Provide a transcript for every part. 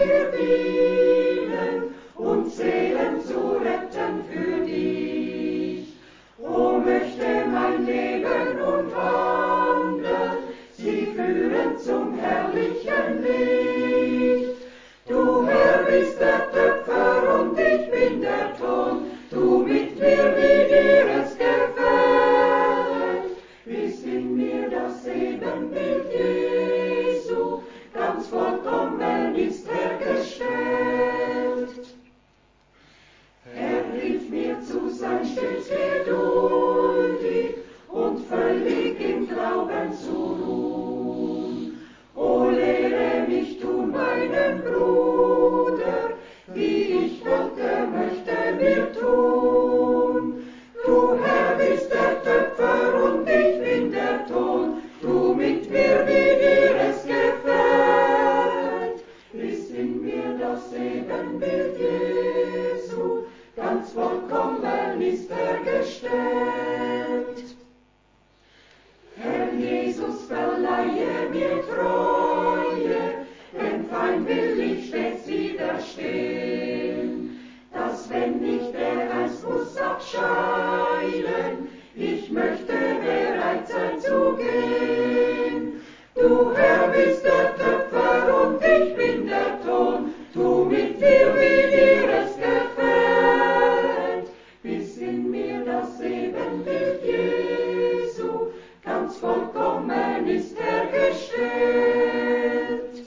dir dienen und Seelen zu retten für dich. O möchte mein Leben und Wandel sie führen zum herrlichen Licht. Du Herr bist der Töpfer und ich bin der Ton, du mit mir, wie dir es gefällt. Bist in mir das Ebenbild Jesu, ganz vollkommen ist hergestellt. Herr, hilf mir zu sein stets geduldig und völlig im Glauben zu ruhen. O lehre mich tun meinem Bruder, wie ich wollte, möchte mir tun. Du Herr bist der Töpfer und ich bin der Ton, du mit mir, wie dir es gefällt. Ist in mir das Ebenbild Jesu, ganz vollkommen ist hergestellt. Herr Jesus, verleihe mir Treue, dem Feind will ich stets widerstehen, dass wenn ich der Geist muss abscheiden, ich möchte bereit sein zu gehen. Du Herr bist der Töpfer und ich bin der Ton, du mit mir, wie dir es gefällt. Bis in mir das Ebenbild Jesu, ganz vollkommen ist hergestellt.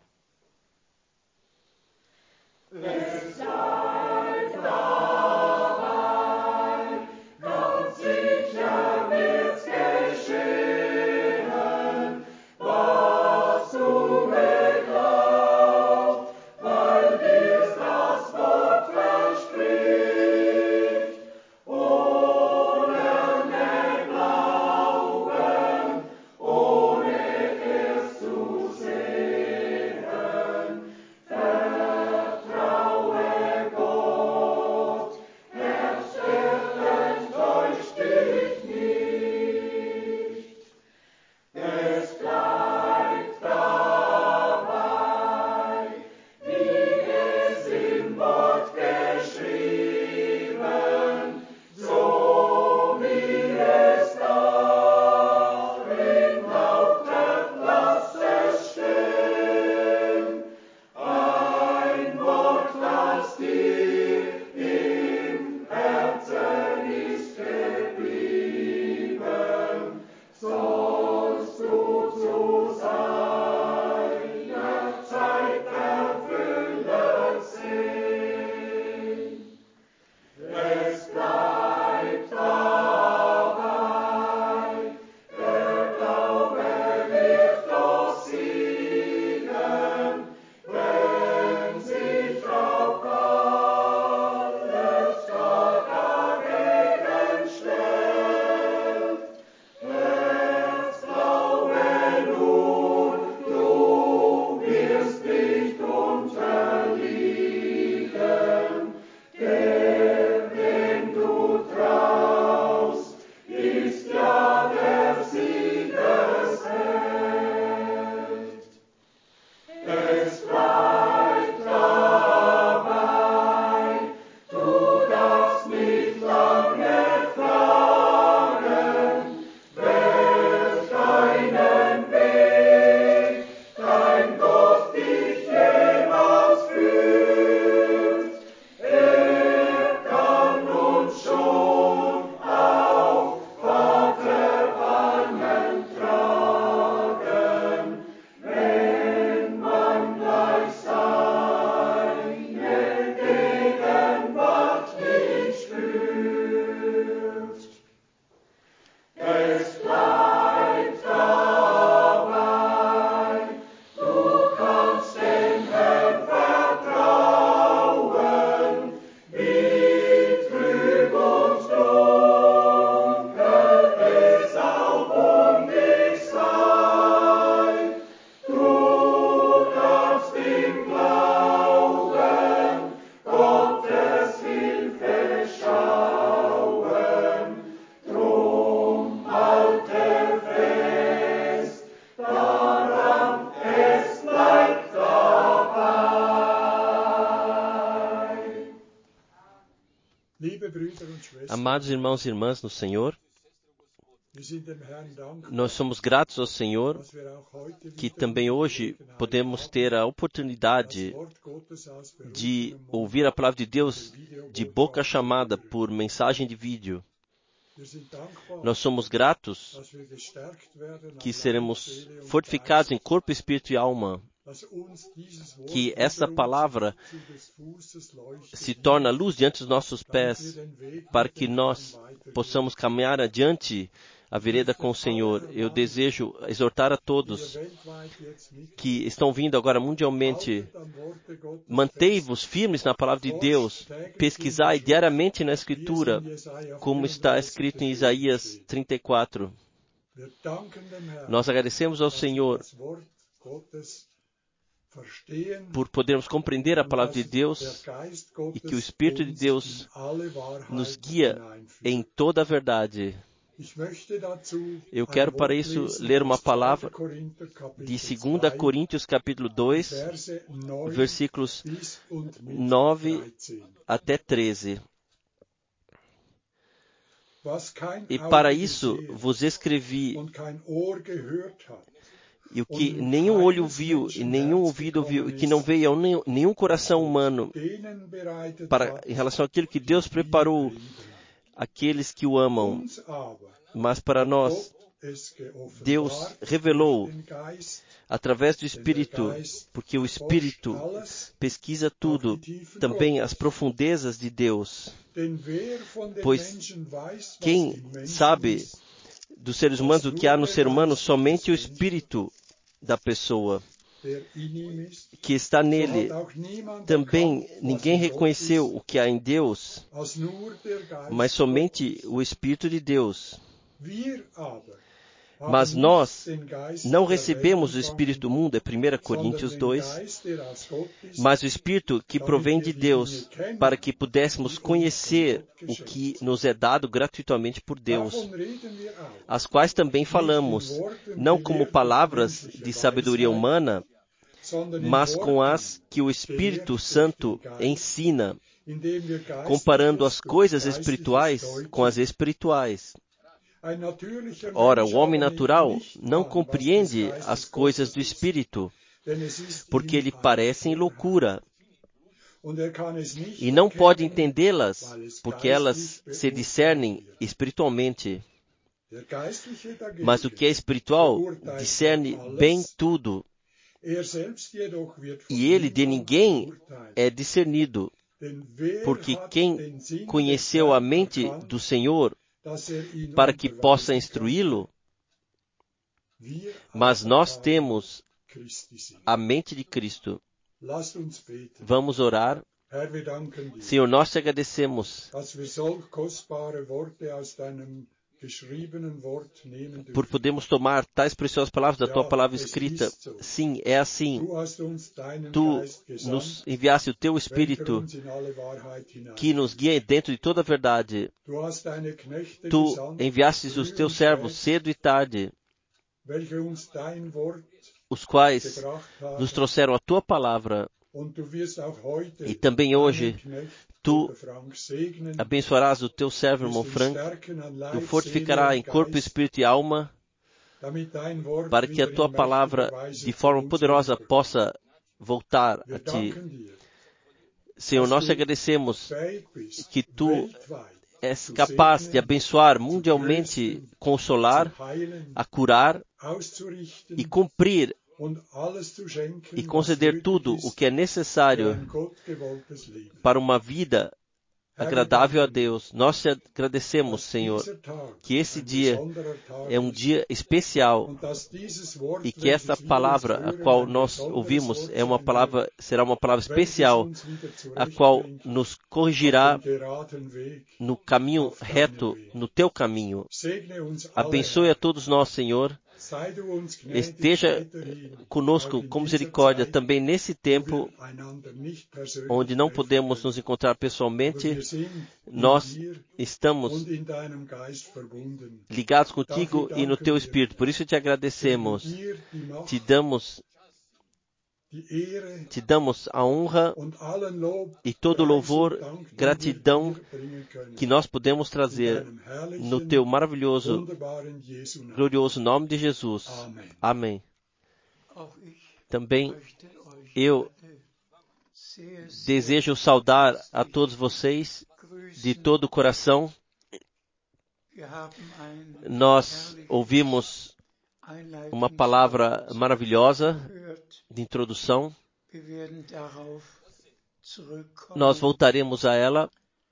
Es sei dabei, ganz sicher wird's geschehen, was du geglaubt, weil dir's das Wort verspricht. Ohne Glauben, ohne erst zu sehen, vertraue Amados irmãos e irmãs no Senhor, nós somos gratos ao Senhor que também hoje podemos ter a oportunidade de ouvir a palavra de Deus de boca chamada por mensagem de vídeo. Nós somos gratos que seremos fortificados em corpo, espírito e alma, que essa palavra se torna luz diante dos nossos pés, para que nós possamos caminhar adiante a vereda com o Senhor. Eu desejo exortar a todos que estão vindo agora mundialmente: mantei-vos firmes na palavra de Deus, pesquisai diariamente na Escritura, como está escrito em Isaías 34. Nós agradecemos ao Senhor por podermos compreender a palavra de Deus e que o Espírito de Deus nos guia em toda a verdade. Eu quero para isso ler uma palavra de 2 Coríntios capítulo 2, versículos 9 até 13. E para isso vos escrevi, e o que nenhum olho viu e nenhum ouvido ouviu, e que não veio a nenhum coração humano, em relação àquilo que Deus preparou àqueles que o amam. Mas para nós, Deus revelou através do Espírito, porque o Espírito pesquisa tudo, também as profundezas de Deus. Pois quem sabe dos seres humanos o que há no ser humano? Somente o Espírito da pessoa que está nele. Também ninguém reconheceu o que há em Deus, mas somente o Espírito de Deus. Mas nós não recebemos o Espírito do mundo, é 1 Coríntios 2, mas o Espírito que provém de Deus, para que pudéssemos conhecer o que nos é dado gratuitamente por Deus, as quais também falamos, não como palavras de sabedoria humana, mas com as que o Espírito Santo ensina, comparando as coisas espirituais com as espirituais. Ora, o homem natural não compreende as coisas do Espírito, porque lhe parecem loucura, e não pode entendê-las, porque elas se discernem espiritualmente. Mas o que é espiritual discerne bem tudo, e ele de ninguém é discernido, porque quem conheceu a mente do Senhor para que possa instruí-lo? Mas nós temos a mente de Cristo. Vamos orar. Senhor, nós te agradecemos por podermos tomar tais preciosas palavras da tua palavra escrita. Sim, é assim. Tu nos enviaste o teu Espírito que nos guia dentro de toda a verdade. Tu enviastes os teus servos cedo e tarde, os quais nos trouxeram a tua palavra. E também hoje, tu abençoarás o teu servo, irmão Frank, e o fortificará em corpo, espírito e alma, para que a tua palavra, de forma poderosa, possa voltar a ti. Senhor, nós te agradecemos que tu és capaz de abençoar mundialmente, consolar, a curar e cumprir e conceder tudo o que é necessário para uma vida agradável a Deus. Nós te agradecemos, Senhor, que esse dia é um dia especial e que essa palavra a qual nós ouvimos será uma palavra especial, a qual nos corrigirá no caminho reto, no teu caminho. Abençoe a todos nós, Senhor. Esteja conosco com misericórdia também nesse tempo onde não podemos nos encontrar pessoalmente. Nós estamos ligados contigo e no teu Espírito. Por isso te agradecemos. Te damos Te damos a honra e todo louvor, gratidão que nós podemos trazer no Teu maravilhoso, glorioso nome de Jesus. Amém. Também eu desejo saudar a todos vocês de todo o coração. Nós ouvimos uma palavra maravilhosa de introdução. Nós voltaremos a ela.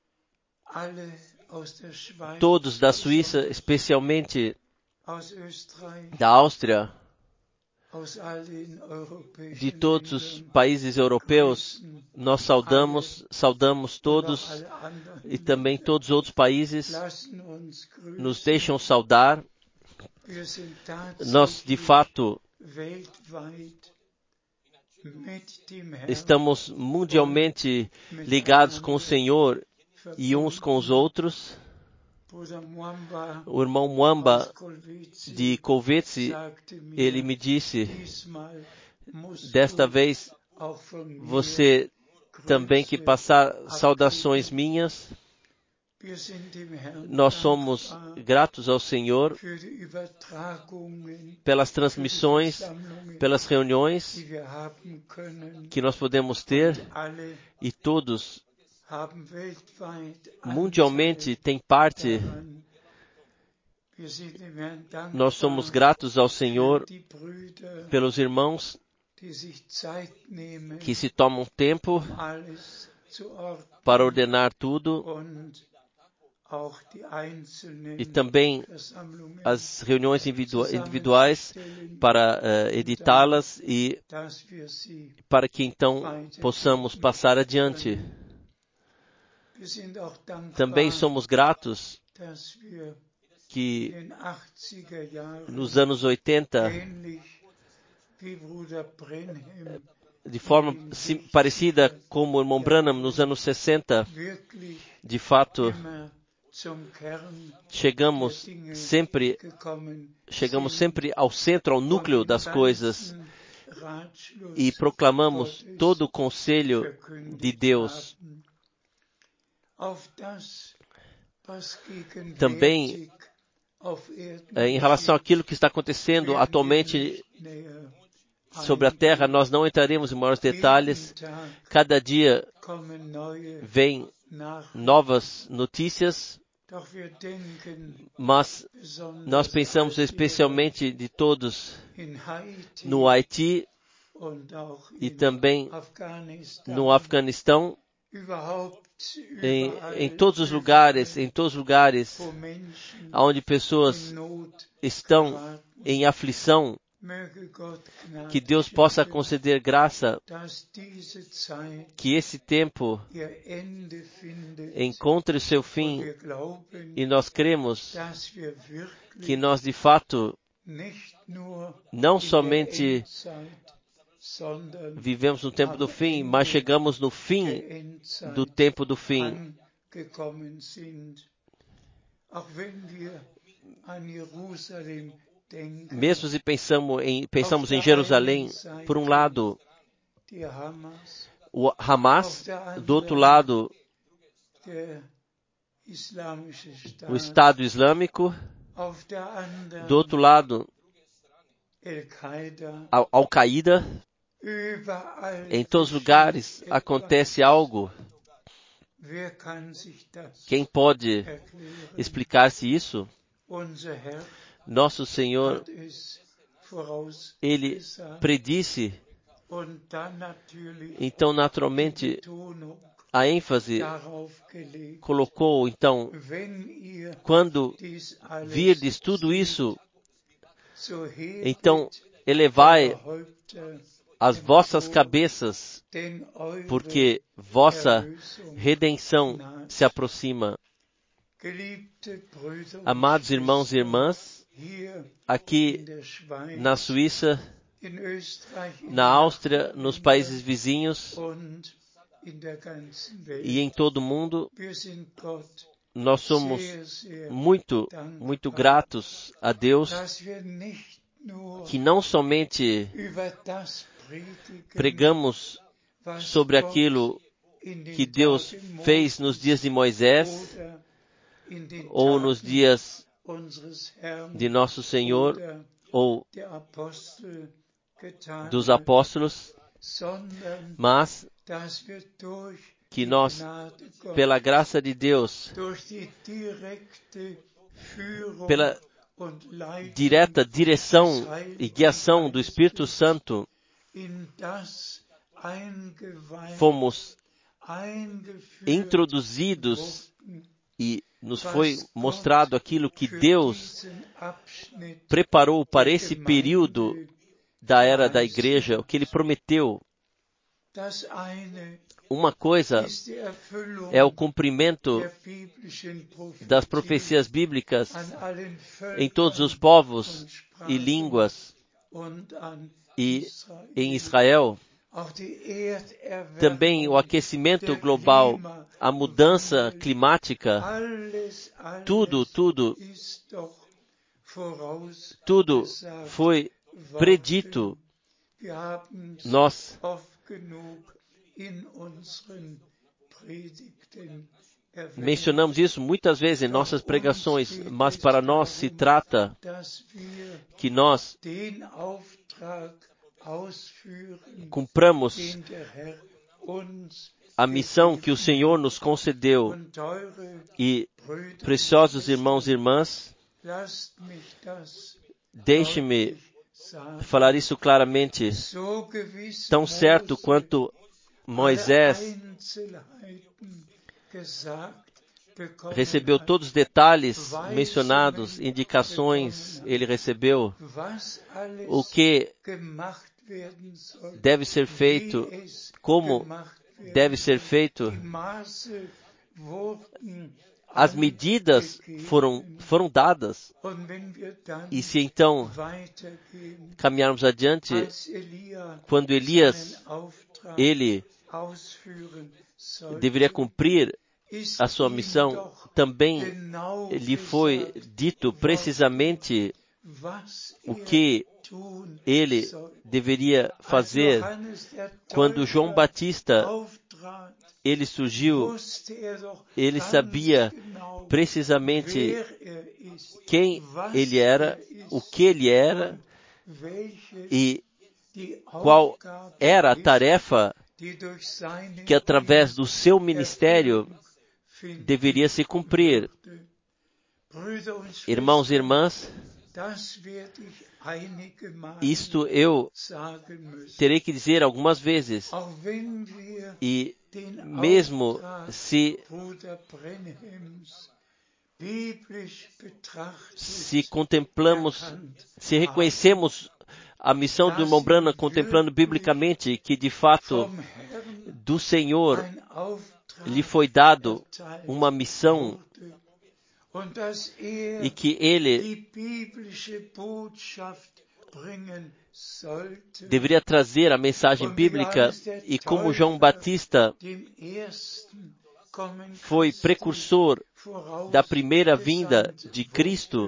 Todos da Suíça, especialmente da Áustria, de todos os países europeus, nós saudamos todos e também todos os outros países nos deixam saudar. Nós, de fato, estamos mundialmente ligados com o Senhor e uns com os outros. O irmão Mwamba de Kolwezi, ele me disse, desta vez você também que passar saudações minhas. Nós somos gratos ao Senhor pelas transmissões, pelas reuniões que nós podemos ter, e todos mundialmente têm parte. Nós somos gratos ao Senhor pelos irmãos que se tomam tempo para ordenar tudo, e também as reuniões individuais para editá-las e para que então possamos passar adiante. Também somos gratos que nos anos 80, de forma parecida como o irmão Branham nos anos 60, de fato, chegamos sempre ao centro, ao núcleo das coisas e proclamamos todo o conselho de Deus. Também, em relação àquilo que está acontecendo atualmente sobre a terra, nós não entraremos em maiores detalhes. Cada dia vem novas notícias, mas nós pensamos especialmente de todos no Haiti e também no Afeganistão, em todos os lugares onde pessoas estão em aflição. Que Deus possa conceder graça, que esse tempo encontre seu fim, e nós cremos que nós de fato não somente vivemos no tempo do fim, mas chegamos no fim do tempo do fim. Mesmo se pensamos em Jerusalém, por um lado, o Hamas, do outro lado, o Estado Islâmico, do outro lado, a Al-Qaeda. Em todos os lugares acontece algo. Quem pode explicar-se isso? Nosso Senhor, Ele predisse, então naturalmente a ênfase colocou, então, quando virdes tudo isso, então elevai as vossas cabeças, porque vossa redenção se aproxima. Amados irmãos e irmãs, aqui na Suíça, na Áustria, nos países vizinhos e em todo o mundo, nós somos muito, muito gratos a Deus, que não somente pregamos sobre aquilo que Deus fez nos dias de Moisés, ou nos dias de nosso Senhor, ou dos apóstolos, mas que nós, pela graça de Deus, pela direta direção e guiação do Espírito Santo, fomos introduzidos e nos foi mostrado aquilo que Deus preparou para esse período da era da igreja, o que Ele prometeu. Uma coisa é o cumprimento das profecias bíblicas em todos os povos e línguas e em Israel. Também o aquecimento global, a mudança climática, tudo foi predito. Nós mencionamos isso muitas vezes em nossas pregações, mas para nós se trata que nós cumpramos a missão que o Senhor nos concedeu. E, preciosos irmãos e irmãs, deixe-me falar isso claramente. Tão certo quanto Moisés recebeu todos os detalhes mencionados, indicações, ele recebeu o que deve ser feito, como deve ser feito. As medidas foram dadas. E se então caminharmos adiante, quando Elias, ele deveria cumprir a sua missão, também lhe foi dito precisamente o que ele deveria fazer. Quando João Batista, ele surgiu, ele sabia precisamente quem ele era, o que ele era e qual era a tarefa que através do seu ministério deveria se cumprir. Irmãos e irmãs, isto eu terei que dizer algumas vezes. E mesmo se contemplamos, se reconhecemos a missão do irmão Branham contemplando biblicamente que de fato do Senhor lhe foi dado uma missão e que ele deveria trazer a mensagem bíblica, e como João Batista foi precursor da primeira vinda de Cristo,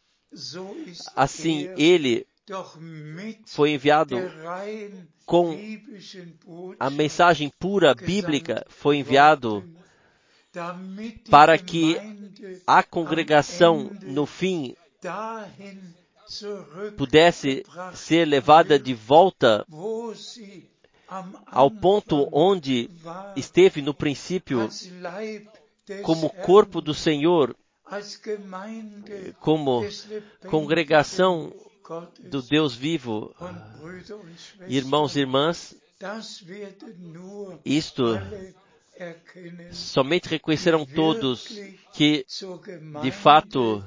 assim ele foi enviado com a mensagem pura bíblica, foi enviado para que a congregação no fim pudesse ser levada de volta ao ponto onde esteve no princípio, como corpo do Senhor, como congregação do Deus vivo. Irmãos e irmãs, isto somente reconhecerão todos que, de fato,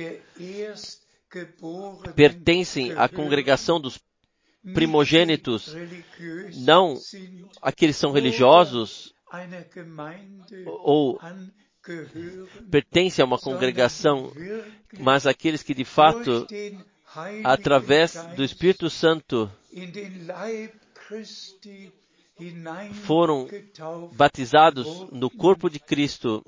pertencem à congregação dos primogênitos, não aqueles que são religiosos ou pertencem a uma congregação, mas aqueles que de fato, através do Espírito Santo, foram batizados no corpo de Cristo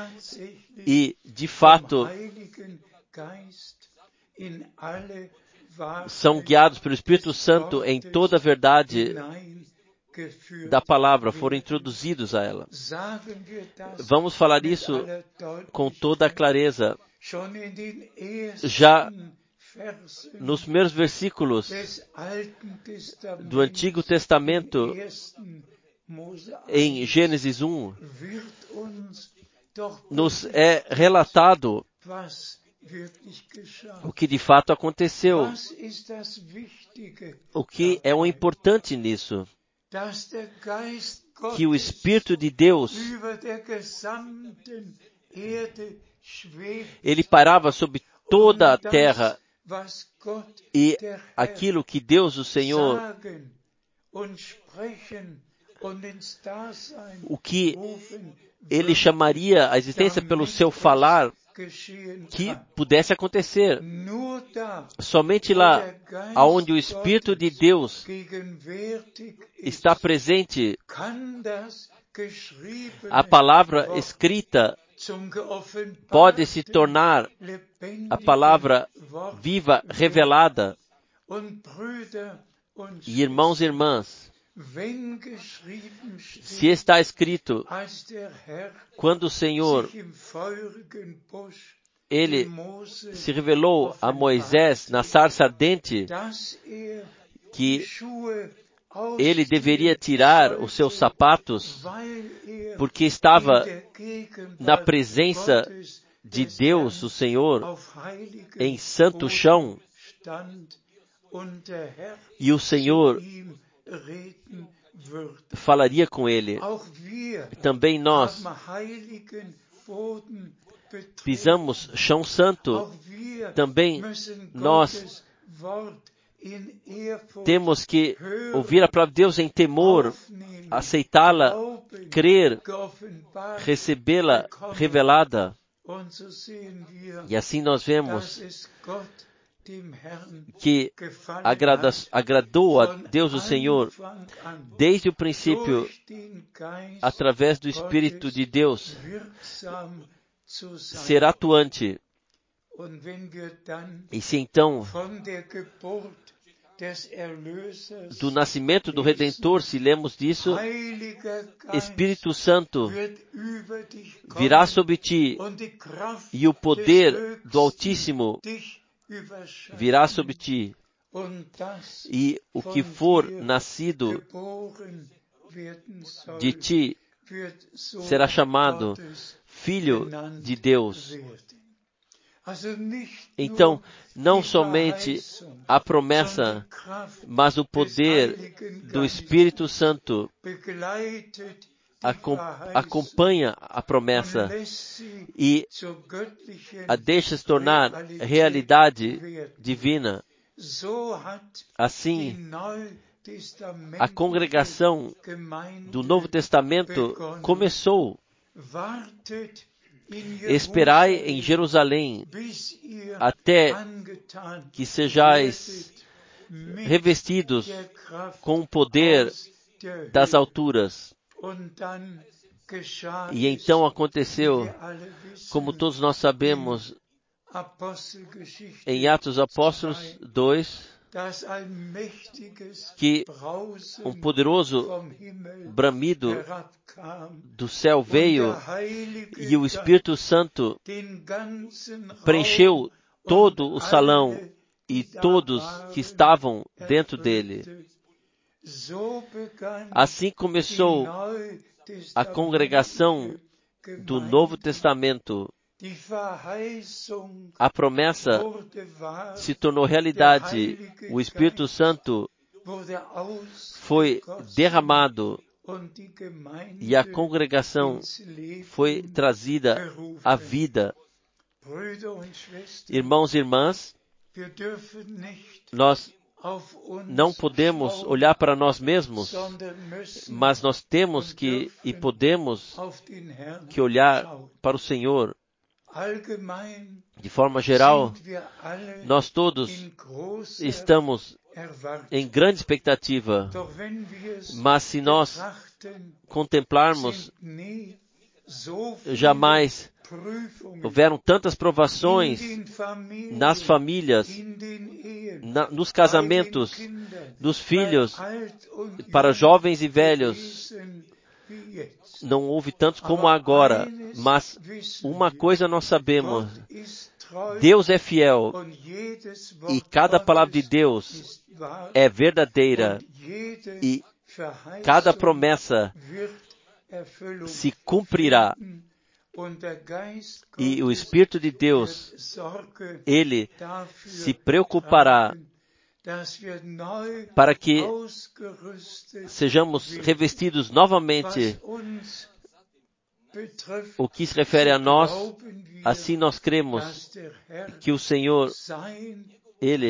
e, de fato, são guiados pelo Espírito Santo em toda a verdade da palavra, foram introduzidos a ela. Vamos falar isso com toda a clareza. Já nos primeiros versículos do Antigo Testamento, em Gênesis 1, nos é relatado o que de fato aconteceu. O que é o importante nisso? Que o Espírito de Deus, ele parava sobre toda a terra, e aquilo que Deus, o Senhor, o que ele chamaria a existência pelo seu falar, que pudesse acontecer. Somente lá, aonde o Espírito de Deus está presente, a palavra escrita pode se tornar a palavra viva, revelada. E irmãos e irmãs, se está escrito, quando o Senhor, ele se revelou a Moisés na sarça ardente, que ele deveria tirar os seus sapatos, porque estava na presença de Deus, o Senhor, em santo chão, e o Senhor falaria com ele. Também nós pisamos chão santo. Também nós temos que ouvir a palavra de Deus em temor, aceitá-la, crer, recebê-la revelada. E assim nós vemos que agradou a Deus o Senhor desde o princípio, através do Espírito de Deus, ser atuante. E se então, do nascimento do Redentor, se lemos disso, Espírito Santo virá sobre ti, e o poder do Altíssimo virá sobre ti, e o que for nascido de ti será chamado Filho de Deus. Então, não somente a promessa, mas o poder do Espírito Santo acompanha a promessa e a deixa se tornar realidade divina. Assim, a congregação do Novo Testamento começou. Esperai em Jerusalém até que sejais revestidos com o poder das alturas. E então aconteceu, como todos nós sabemos, em Atos dos Apóstolos 2, que um poderoso bramido do céu veio e o Espírito Santo preencheu todo o salão e todos que estavam dentro dele. Assim começou a congregação do Novo Testamento. A promessa se tornou realidade. O Espírito Santo foi derramado e a congregação foi trazida à vida. Irmãos e irmãs, nós não podemos olhar para nós mesmos, mas nós temos que e podemos que olhar para o Senhor. De forma geral, nós todos estamos em grande expectativa, mas se nós contemplarmos jamais houveram tantas provações nas famílias, nos casamentos, dos filhos, para jovens e velhos. Não houve tantos como agora, mas uma coisa nós sabemos: Deus é fiel e cada palavra de Deus é verdadeira e cada promessa se cumprirá. E o Espírito de Deus, Ele se preocupará para que sejamos revestidos novamente. O que se refere a nós, assim nós cremos que o Senhor, Ele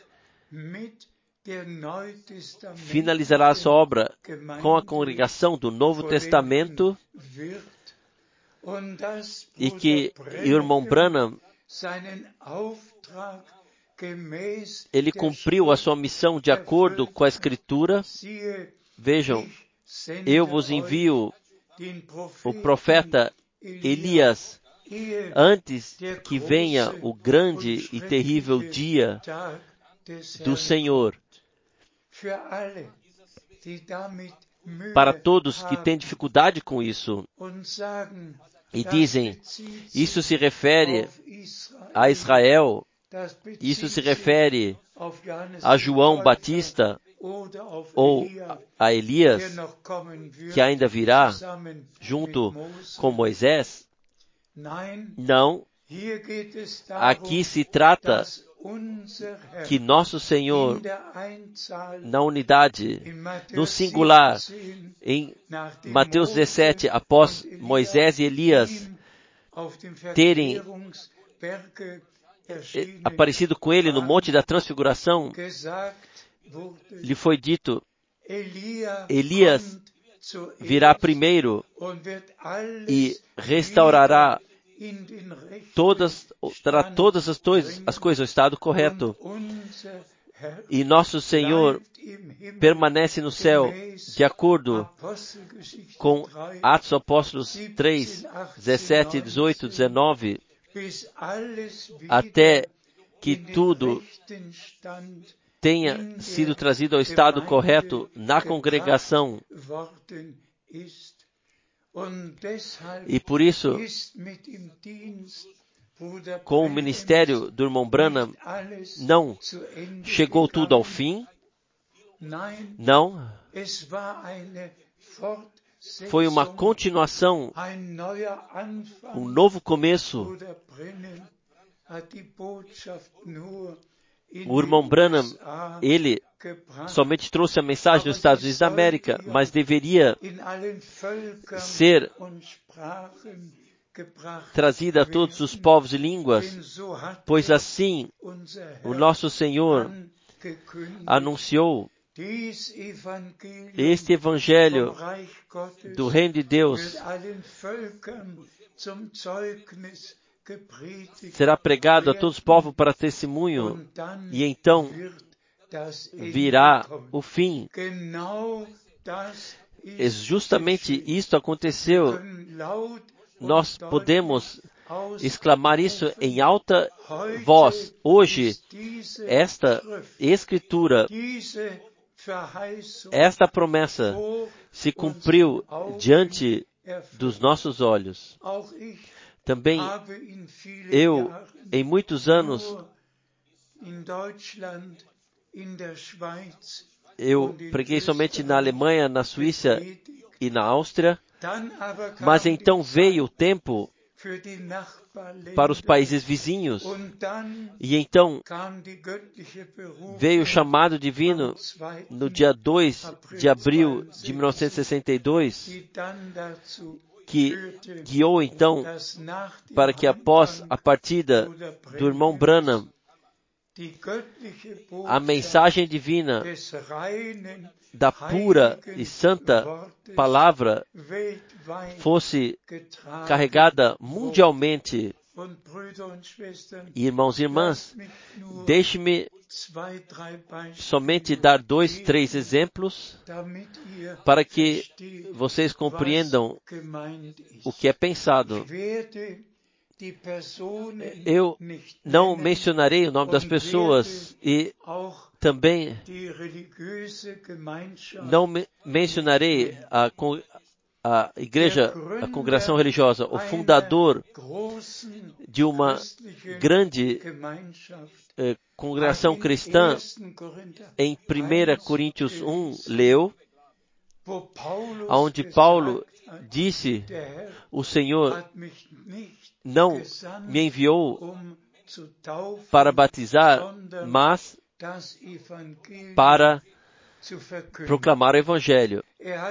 finalizará a sua obra com a congregação do Novo Testamento e que o irmão Branham, ele cumpriu a sua missão de acordo com a Escritura. Vejam, eu vos envio o profeta Elias antes que venha o grande e terrível dia do Senhor. Para todos que têm dificuldade com isso e dizem, isso se refere a Israel, isso se refere a João Batista ou a Elias, que ainda virá junto com Moisés. Não, aqui se trata que nosso Senhor, na unidade, no singular, em Mateus 17, após Moisés e Elias terem aparecido com ele no Monte da Transfiguração, lhe foi dito, Elias virá primeiro e restaurará todas as coisas ao estado correto. E nosso Senhor permanece no céu, de acordo com Atos Apóstolos 3, 17, 18, 19, até que tudo tenha sido trazido ao estado correto na congregação. E por isso, com o ministério do irmão Branham, não chegou tudo ao fim. Não. Foi uma continuação, um novo começo. O irmão Branham, ele somente trouxe a mensagem dos Estados Unidos da América, mas deveria ser trazida a todos os povos e línguas, pois assim o nosso Senhor anunciou este Evangelho do Reino de Deus será pregado a todos os povos para testemunho, e então virá o fim. Justamente isto aconteceu. Nós podemos exclamar isso em alta voz. Hoje, esta Escritura, esta promessa se cumpriu diante dos nossos olhos. Também eu, em muitos anos, eu preguei somente na Alemanha, na Suíça e na Áustria, mas então veio o tempo para os países vizinhos, e então veio o chamado divino no dia 2 de abril de 1962, que guiou então para que após a partida do irmão Branham, a mensagem divina da pura e santa palavra fosse carregada mundialmente, Irmãos e irmãs, deixe-me somente dar 2, 3 exemplos para que vocês compreendam o que é pensado. Eu não mencionarei o nome das pessoas e também não mencionarei a igreja, a congregação religiosa, o fundador de uma grande congregação cristã. Em 1 Coríntios 1, leu, onde Paulo disse, o Senhor não me enviou para batizar, mas para proclamar o Evangelho.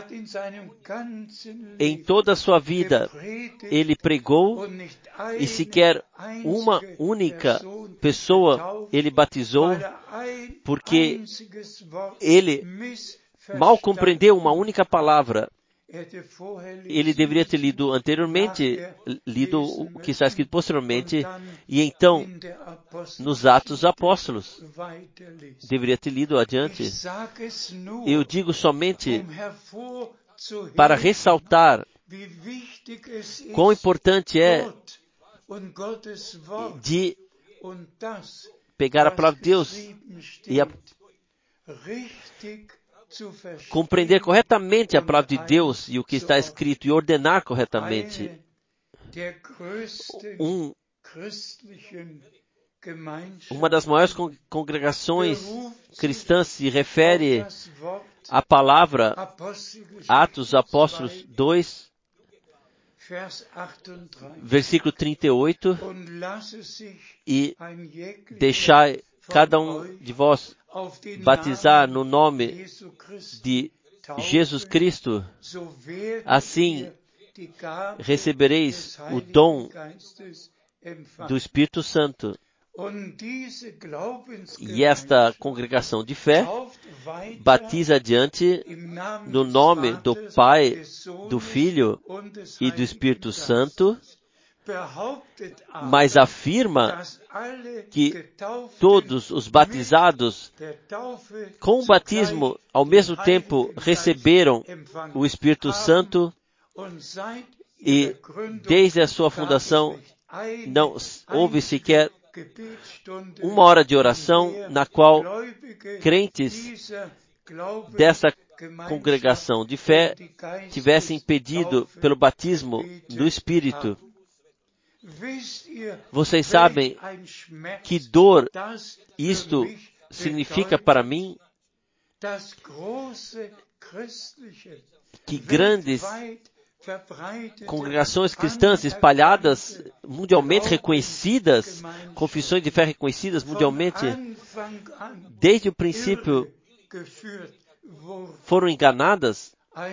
Em toda a sua vida, ele pregou e sequer uma única pessoa ele batizou, porque ele mal compreendeu uma única palavra. Ele deveria ter lido anteriormente, lido o que está escrito posteriormente, e então, nos Atos Apóstolos, deveria ter lido adiante. Eu digo somente para ressaltar quão importante é de pegar a palavra de Deus e compreender corretamente a palavra de Deus e o que está escrito e ordenar corretamente. Uma das maiores congregações cristãs se refere à palavra Atos Apóstolos 2, versículo 38, e deixai cada um de vós batizar no nome de Jesus Cristo, assim recebereis o dom do Espírito Santo. E esta congregação de fé batiza adiante no nome do Pai, do Filho e do Espírito Santo, mas afirma que todos os batizados com o batismo ao mesmo tempo receberam o Espírito Santo, e desde a sua fundação não houve sequer uma hora de oração na qual crentes dessa congregação de fé tivessem pedido pelo batismo do Espírito. Vocês sabem que dor isto significa para mim? Que grandes congregações cristãs espalhadas, mundialmente reconhecidas, confissões de fé reconhecidas mundialmente, desde o princípio foram enganadas.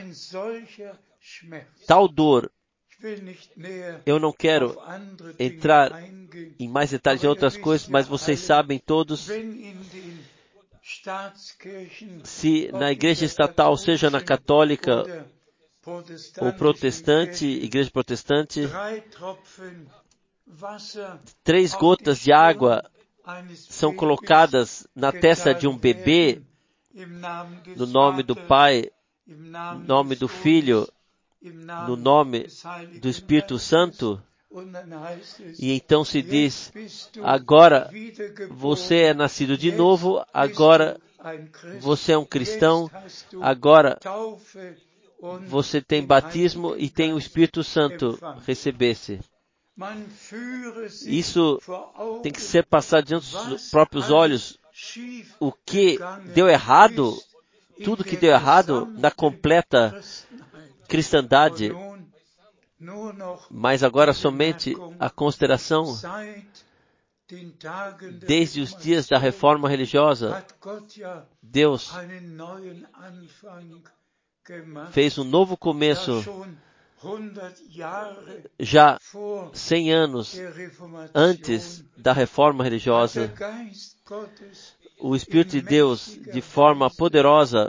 Tal dor. Eu não quero entrar em mais detalhes de outras coisas, mas vocês sabem todos, se na igreja estatal, seja na católica ou protestante, igreja protestante, 3 gotas de água são colocadas na testa de um bebê, no nome do Pai, no nome do Filho, no nome do Espírito Santo, e então se diz, agora você é nascido de novo, agora você é um cristão, agora você tem batismo e tem o Espírito Santo, recebesse. Isso tem que ser passado diante dos próprios olhos. O que deu errado, tudo que deu errado na completa cristandade, mas agora somente a consideração desde os dias da reforma religiosa, Deus fez um novo começo já 100 anos antes da reforma religiosa. O Espírito de Deus, de forma poderosa,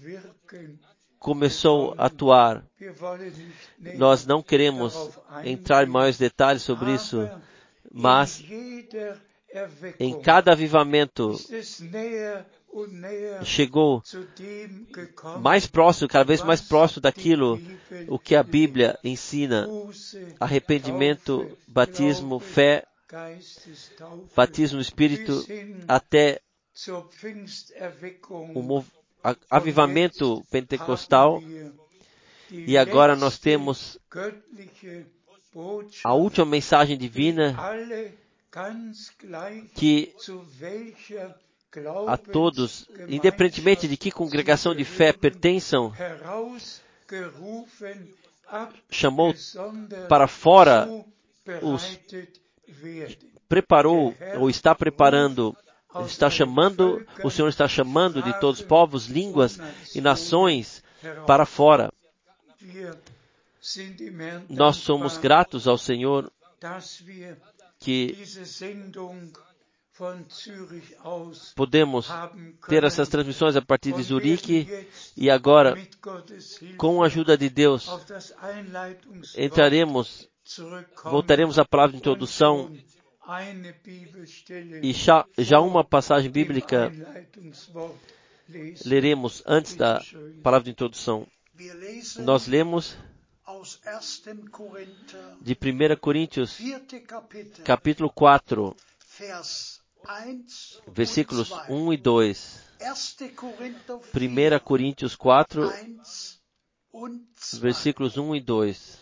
começou a atuar. Nós não queremos entrar em maiores detalhes sobre isso, mas em cada avivamento chegou mais próximo, cada vez mais próximo daquilo o que a Bíblia ensina: arrependimento, batismo, fé, batismo no Espírito, até o avivamento pentecostal. E agora nós temos a última mensagem divina que a todos, independentemente de que congregação de fé pertençam, chamou para fora, preparou ou está preparando, está chamando, o Senhor está chamando de todos os povos, línguas e nações para fora. Nós somos gratos ao Senhor que podemos ter essas transmissões a partir de Zurique, e agora, com a ajuda de Deus, voltaremos à palavra de introdução, e já uma passagem bíblica leremos antes da palavra de introdução. Nós lemos de 1 Coríntios, capítulo 4, versículos 1 e 2. 1 Coríntios 4, versículos 1 e 2.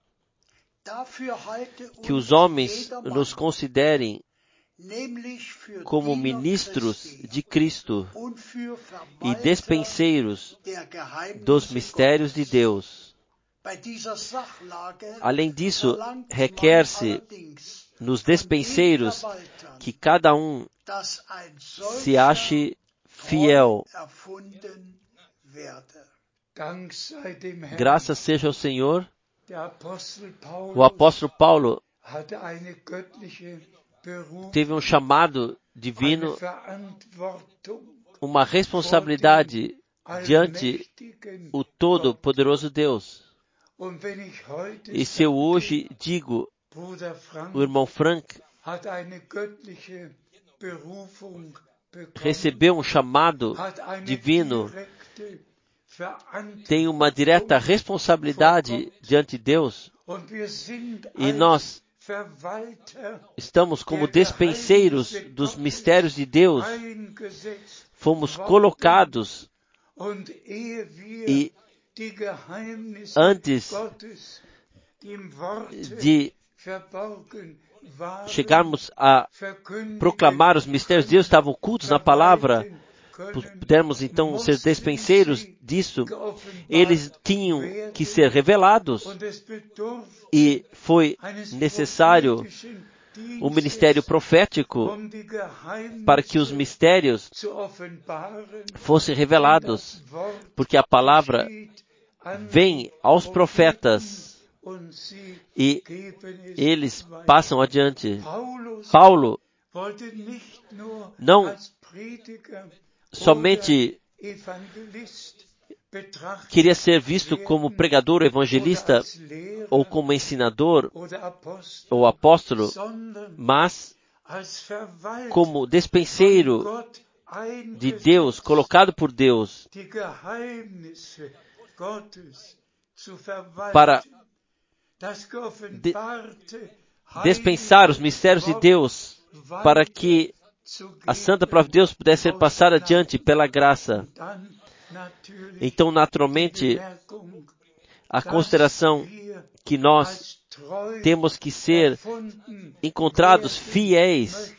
Que os homens nos considerem como ministros de Cristo e despenseiros dos mistérios de Deus. Além disso, requer-se nos despenseiros que cada um se ache fiel. Graças seja ao Senhor. O apóstolo Paulo teve um chamado divino, uma responsabilidade diante o Todo-Poderoso Deus. E se eu hoje digo, o irmão Frank recebeu um chamado divino, tem uma direta responsabilidade diante de Deus, e nós estamos como despenseiros dos mistérios de Deus, fomos colocados, e antes de chegarmos a proclamar os mistérios de Deus, estavam ocultos na palavra, pudermos então ser despenseiros disso, eles tinham que ser revelados, e foi necessário um ministério profético para que os mistérios fossem revelados, porque a palavra vem aos profetas e eles passam adiante. Paulo não somente queria ser visto como pregador, evangelista, ou como ensinador, ou apóstolo, mas como despenseiro de Deus, colocado por Deus, para despensar os mistérios de Deus, para que a santa palavra de Deus pudesse ser passada adiante pela graça. Então, naturalmente, a consideração que nós temos que ser encontrados fiéis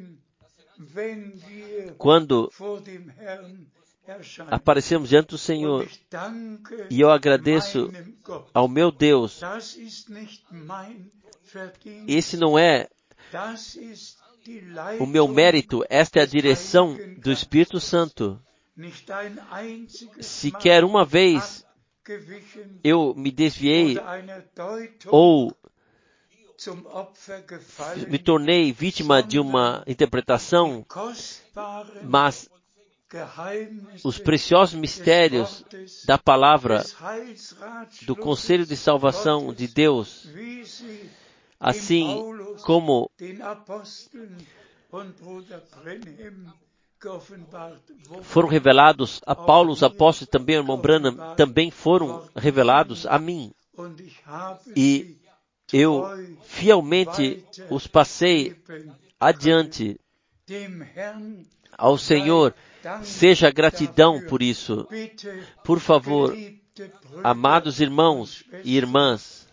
quando aparecemos diante do Senhor. E eu agradeço ao meu Deus. Esse não é o meu mérito, esta é a direção do Espírito Santo. Sequer uma vez eu me desviei ou me tornei vítima de uma interpretação, mas os preciosos mistérios da palavra, do conselho de salvação de Deus, assim como foram revelados a Paulo, os apóstolos e também o irmão Branham, também foram revelados a mim. E eu fielmente os passei adiante ao Senhor. Seja gratidão por isso. Por favor, amados irmãos e irmãs,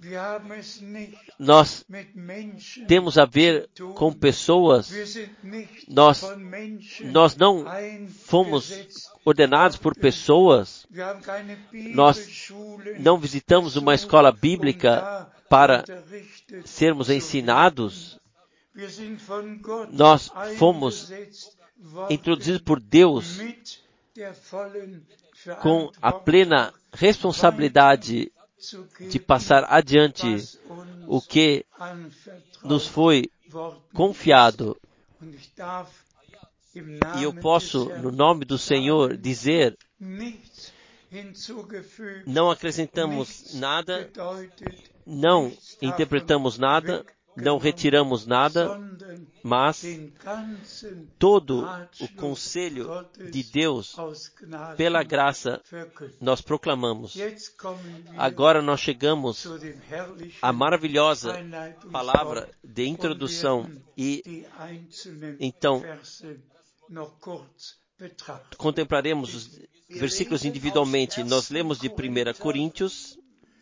nós temos a ver com pessoas, nós não fomos ordenados por pessoas, nós não visitamos uma escola bíblica para sermos ensinados, nós fomos introduzidos por Deus com a plena responsabilidade de passar adiante o que nos foi confiado. E eu posso, no nome do Senhor, dizer, não acrescentamos nada, não interpretamos nada, não retiramos nada, mas todo o conselho de Deus, pela graça, nós proclamamos. Agora nós chegamos à maravilhosa palavra de introdução e então contemplaremos os versículos individualmente. Nós lemos de 1 Coríntios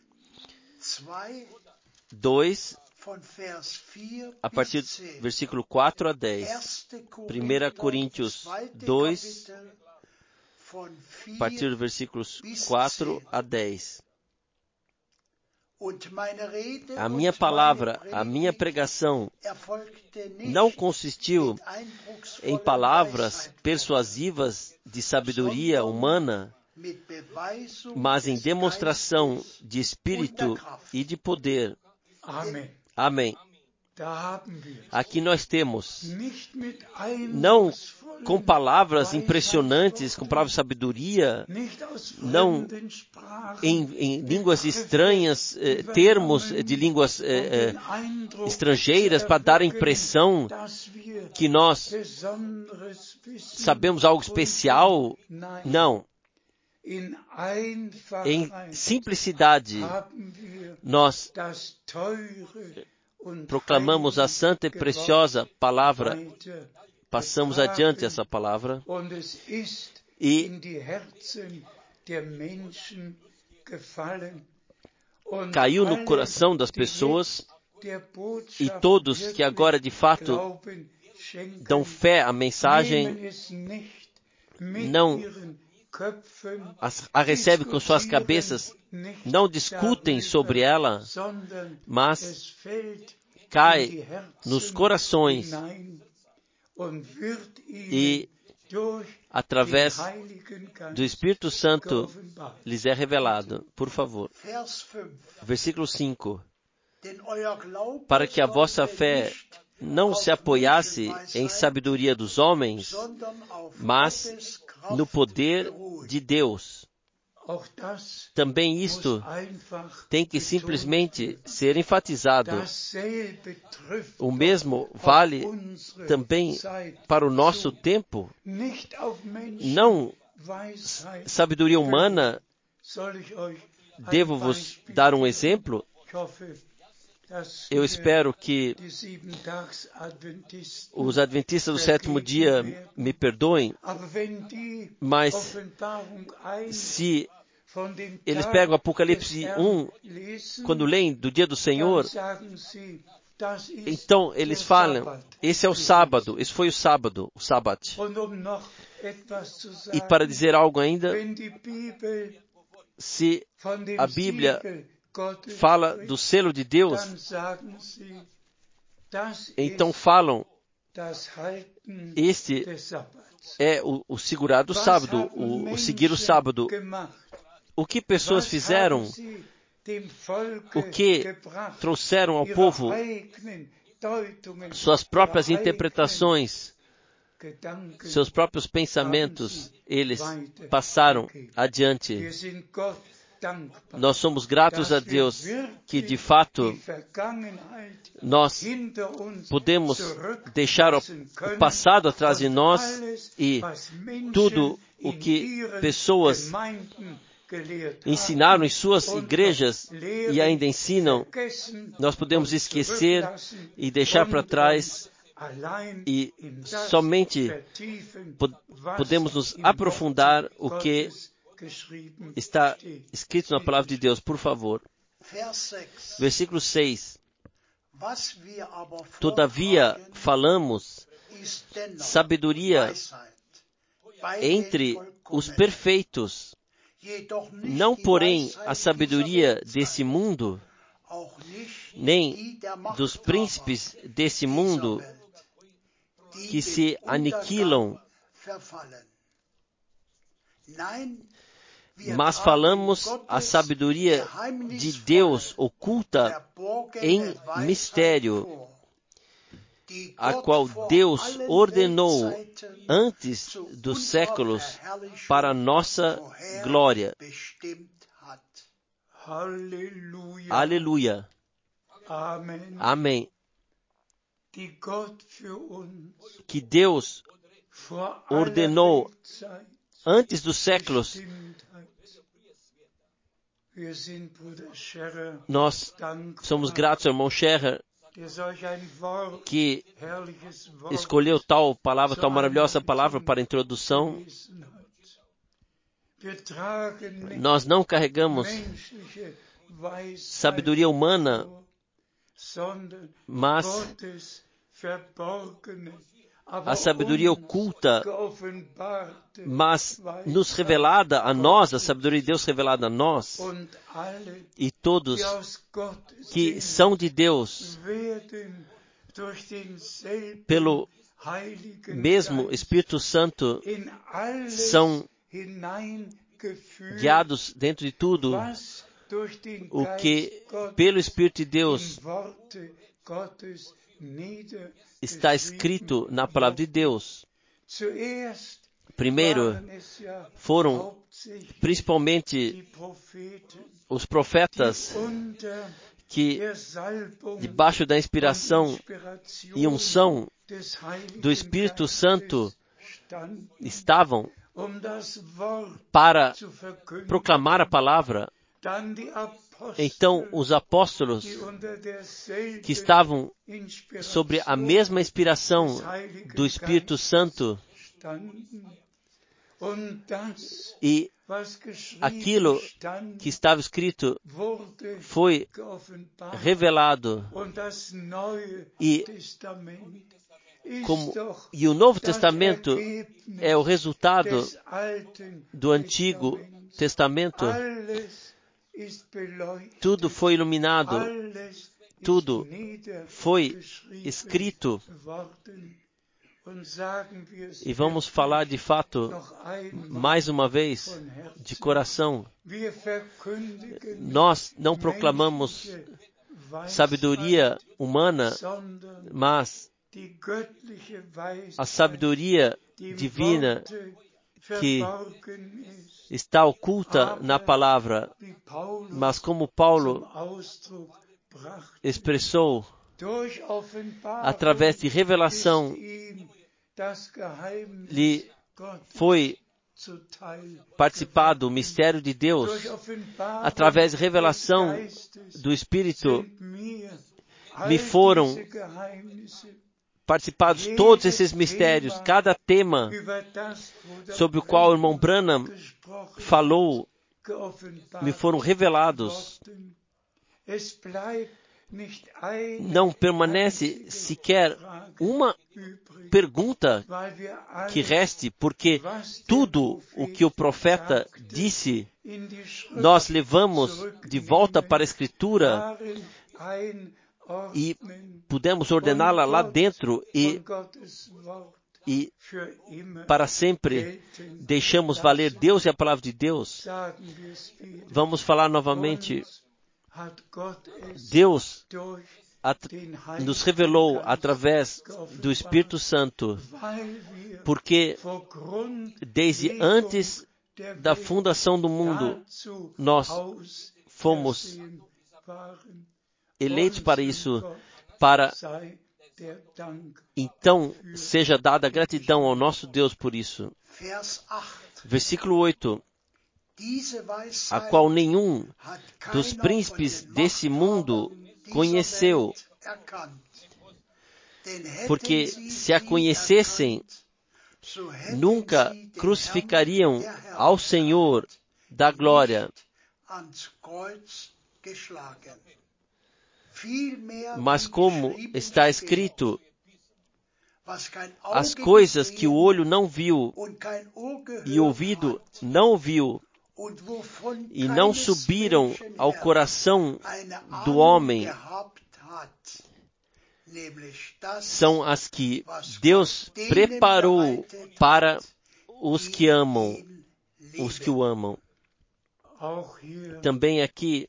2, a partir do versículo 4 a 10. 1 Coríntios 2, a partir dos versículos 4 a 10. A minha palavra, a minha pregação não consistiu em palavras persuasivas de sabedoria humana, mas em demonstração de espírito e de poder. Amém. Aqui nós temos, não com palavras impressionantes, com palavras de sabedoria, não em línguas estranhas, termos de línguas estrangeiras para dar a impressão que nós sabemos algo especial. Não. Em simplicidade, nós proclamamos a santa e preciosa palavra, passamos adiante essa palavra e caiu no coração das pessoas e todos que agora de fato dão fé à mensagem não a recebem com suas cabeças, não discutem sobre ela, mas cai nos corações e, através do Espírito Santo, lhes é revelado. Por favor. Versículo 5. Para que a vossa fé não se apoiasse em sabedoria dos homens, mas no poder de Deus. Também isto tem que simplesmente ser enfatizado. O mesmo vale também para o nosso tempo. Não sabedoria humana. Devo vos dar um exemplo? Eu espero que os adventistas do sétimo dia me perdoem, mas se eles pegam Apocalipse 1, quando leem do dia do Senhor, então eles falam, esse é o sábado, esse foi o sábado, o sábado. E para dizer algo ainda, se a Bíblia fala do selo de Deus, então falam, este é o segurar do sábado, o seguir o sábado. O que pessoas fizeram, o que trouxeram ao povo, suas próprias interpretações, seus próprios pensamentos, eles passaram adiante. Nós somos gratos a Deus que, de fato, nós podemos deixar o passado atrás de nós e tudo o que pessoas ensinaram em suas igrejas e ainda ensinam, nós podemos esquecer e deixar para trás e somente podemos nos aprofundar o que está escrito na palavra de Deus. Por favor. Versículo 6. Todavia falamos sabedoria entre os perfeitos, não porém a sabedoria desse mundo, nem dos príncipes desse mundo que se aniquilam, mas falamos a sabedoria de Deus oculta em mistério, a qual Deus ordenou antes dos séculos para nossa glória. Aleluia. Amém. Que Deus ordenou antes dos séculos. Nós somos gratos ao irmão Scherer, que escolheu tal palavra, tal maravilhosa palavra para a introdução. Nós não carregamos sabedoria humana, mas a sabedoria oculta, mas nos revelada a nós, a sabedoria de Deus revelada a nós, e todos que são de Deus, pelo mesmo Espírito Santo, são guiados dentro de tudo o que pelo Espírito de Deus está escrito na palavra de Deus. Primeiro, foram principalmente os profetas que, debaixo da inspiração e unção do Espírito Santo, estavam para proclamar a palavra. Então, os apóstolos que estavam sobre a mesma inspiração do Espírito Santo, e aquilo que estava escrito foi revelado, e o Novo Testamento é o resultado do Antigo Testamento. Tudo foi iluminado, tudo foi escrito. E vamos falar de fato, mais uma vez, de coração. Nós não proclamamos sabedoria humana, mas a sabedoria divina que está oculta na palavra, mas como Paulo expressou, através de revelação, lhe foi participado o mistério de Deus. Através de revelação do Espírito, me foram participados todos esses mistérios. Cada tema sobre o qual o irmão Branham falou, me foram revelados. Não permanece sequer uma pergunta que reste, porque tudo o que o profeta disse, nós levamos de volta para a Escritura e pudemos ordená-la lá dentro e para sempre deixamos valer Deus e a palavra de Deus. Vamos falar novamente. Deus nos revelou através do Espírito Santo, porque desde antes da fundação do mundo, nós fomos eleitos para isso, então seja dada gratidão ao nosso Deus por isso. Versículo 8. A qual nenhum dos príncipes desse mundo conheceu, porque se a conhecessem, nunca crucificariam ao Senhor da glória. Mas como está escrito, as coisas que o olho não viu e o ouvido não ouviu e não subiram ao coração do homem, são as que Deus preparou para os que amam, os que o amam. Também aqui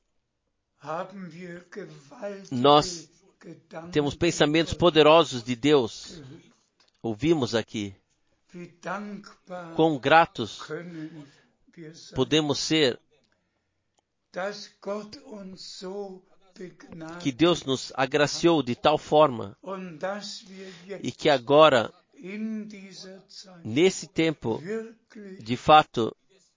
nós temos pensamentos poderosos de Deus. Ouvimos aqui. Quão gratos podemos ser que Deus nos agraciou de tal forma e que agora, nesse tempo, de fato,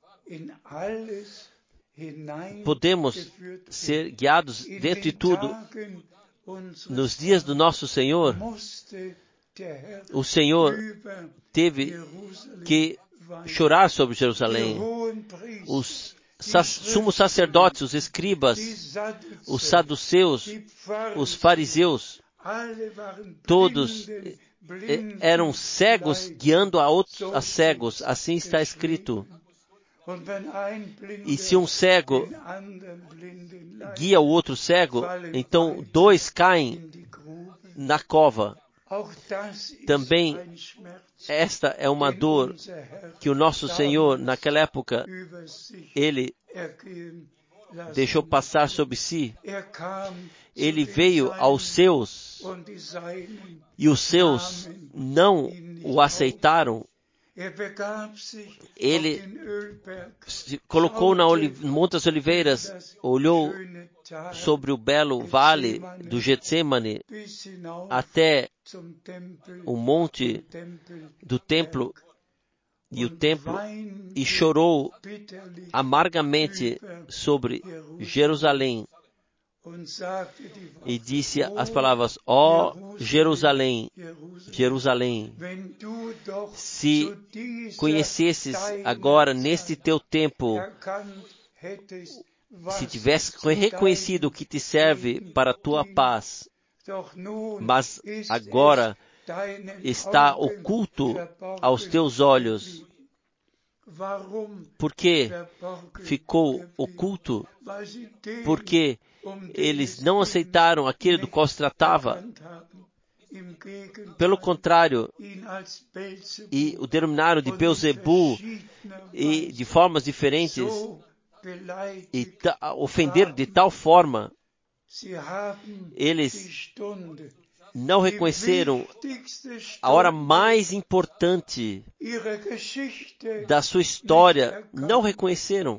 podemos ser guiados dentro de tudo. Nos dias do nosso Senhor, o Senhor teve que chorar sobre Jerusalém. Os sumos sacerdotes, os escribas, os saduceus, os fariseus, todos eram cegos guiando a cegos. Assim está escrito. E se um cego guia o outro cego, então dois caem na cova. Também esta é uma dor que o nosso Senhor, naquela época, Ele deixou passar sobre si. Ele veio aos seus, e os seus não o aceitaram. Ele se colocou no Monte das Oliveiras, olhou sobre o belo vale do Getsemane até o monte do templo e chorou amargamente sobre Jerusalém e disse as palavras: ó Jerusalém, Jerusalém, se conhecesses agora neste teu tempo, se tivesse reconhecido o que te serve para a tua paz, mas agora está oculto aos teus olhos. Por que ficou oculto? Porque eles não aceitaram aquele do qual se tratava. Pelo contrário, e o denominaram de Beelzebu, e de formas diferentes, e ofenderam de tal forma, eles não reconheceram a hora mais importante da sua história, não reconheceram.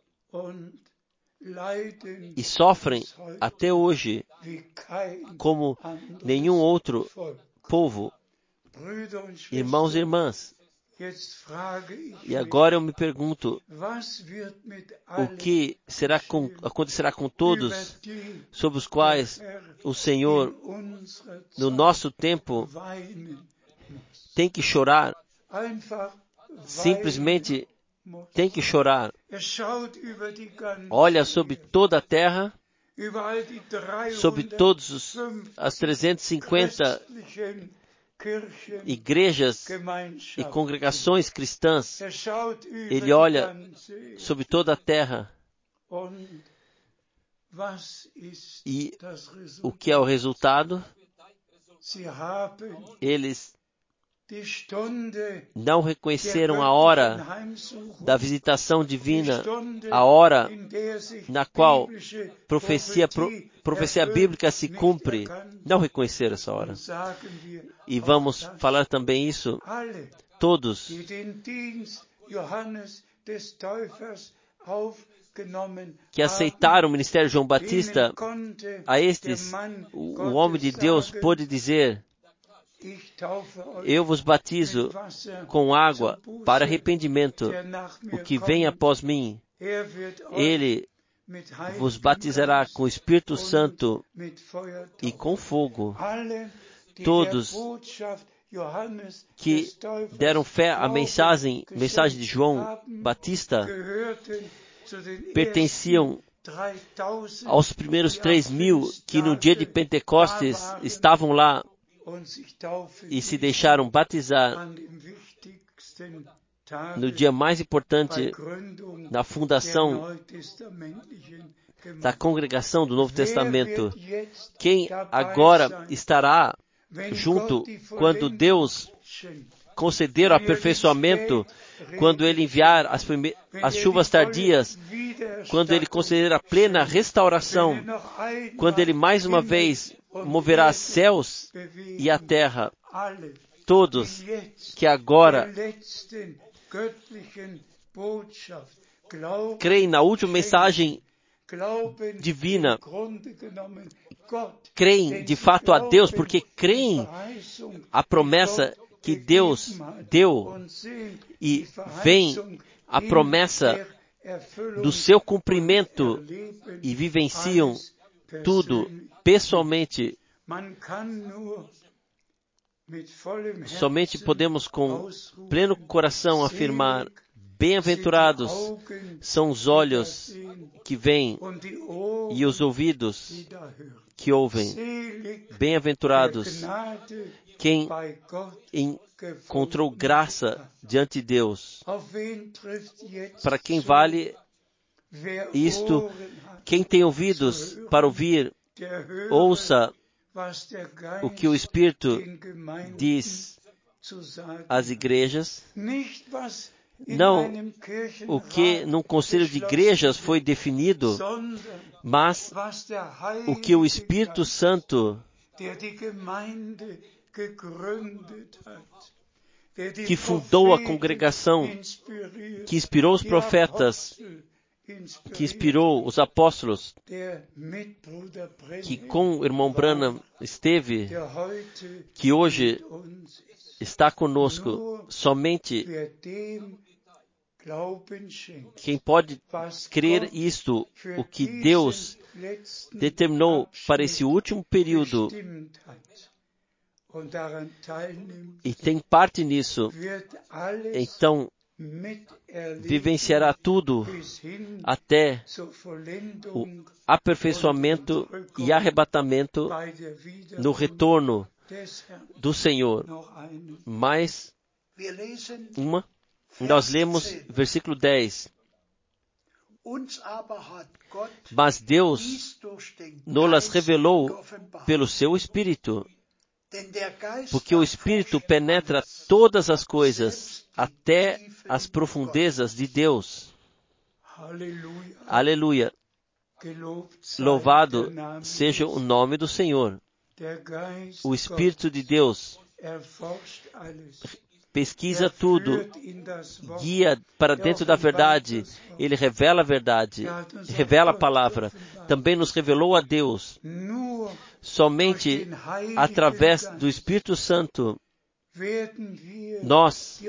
E sofrem até hoje como nenhum outro povo. Irmãos e irmãs, e agora eu me pergunto, o que acontecerá com todos sobre os quais o Senhor, no nosso tempo, tem que chorar? Simplesmente tem que chorar. Olha sobre toda a terra, sobre todas as 350 igrejas e congregações cristãs. Ele olha sobre toda a terra. E o que é o resultado? Eles não reconheceram a hora da visitação divina, a hora na qual profecia bíblica se cumpre. Não reconheceram essa hora. E vamos falar também isso. Todos que aceitaram o ministério de João Batista, a estes, o homem de Deus pôde dizer: eu vos batizo com água para arrependimento. O que vem após mim, ele vos batizará com o Espírito Santo e com fogo. Todos que deram fé à mensagem de João Batista pertenciam aos primeiros 3.000 que no dia de Pentecostes estavam lá e se deixaram batizar no dia mais importante da fundação da congregação do Novo Testamento. Quem agora estará junto quando Deus conceder o aperfeiçoamento, quando Ele enviar as chuvas tardias, quando Ele conceder a plena restauração, quando Ele mais uma vez moverá céus e a terra? Todos que agora creem na última mensagem divina, creem de fato a Deus, porque creem a promessa que Deus deu, e vem a promessa do seu cumprimento e vivenciam tudo pessoalmente. Somente podemos com pleno coração afirmar: bem-aventurados são os olhos que veem e os ouvidos que ouvem. Bem-aventurados quem encontrou graça diante de Deus. Para quem vale isto? Quem tem ouvidos para ouvir, ouça o que o Espírito diz às igrejas. Não o que num conselho de igrejas foi definido, mas o que o Espírito Santo, que fundou a congregação, que inspirou os profetas, que inspirou os apóstolos, que com o irmão Branham esteve, que hoje está conosco. Somente quem pode crer isto, o que Deus determinou para esse último período, e tem parte nisso, então vivenciará tudo até o aperfeiçoamento e arrebatamento no retorno do Senhor. Mais uma. Nós lemos versículo 10. Mas Deus nos revelou pelo seu Espírito, porque o Espírito penetra todas as coisas, até as profundezas de Deus. Aleluia. Louvado seja o nome do Senhor. O Espírito de Deus pesquisa tudo, guia para dentro da verdade. Ele revela a verdade, revela a palavra. Também nos revelou a Deus. Somente através do Espírito Santo nós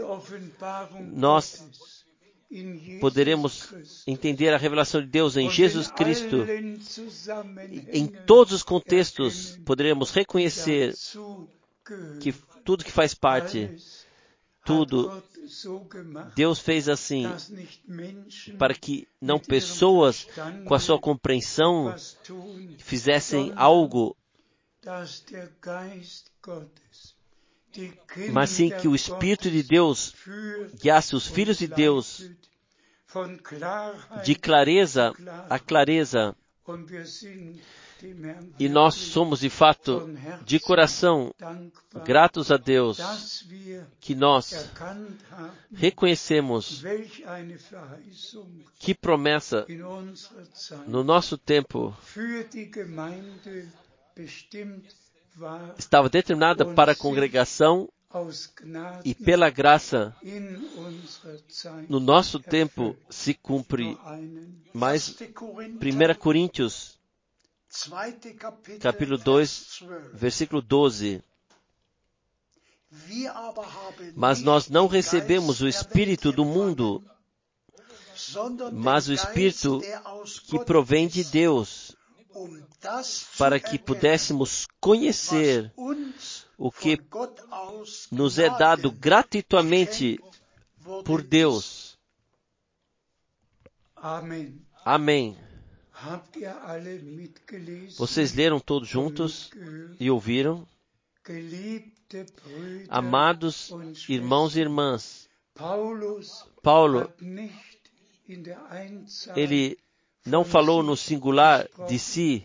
poderemos entender a revelação de Deus em Jesus Cristo. Em todos os contextos poderemos reconhecer que tudo que faz parte, tudo Deus fez assim, para que não pessoas com a sua compreensão fizessem algo, mas sim que o Espírito de Deus guiasse os filhos de Deus de clareza a clareza. E nós somos, de fato, de coração, gratos a Deus, que nós reconhecemos que promessa no nosso tempo estava determinada para a congregação e pela graça no nosso tempo se cumpre. Mas 1 Coríntios, capítulo 2, versículo 12. Mas nós não recebemos o Espírito do mundo, mas o Espírito que provém de Deus, para que pudéssemos conhecer o que nos é dado gratuitamente por Deus. Amém. Vocês leram todos juntos e ouviram? Amados irmãos e irmãs, Paulo, ele não falou no singular de si,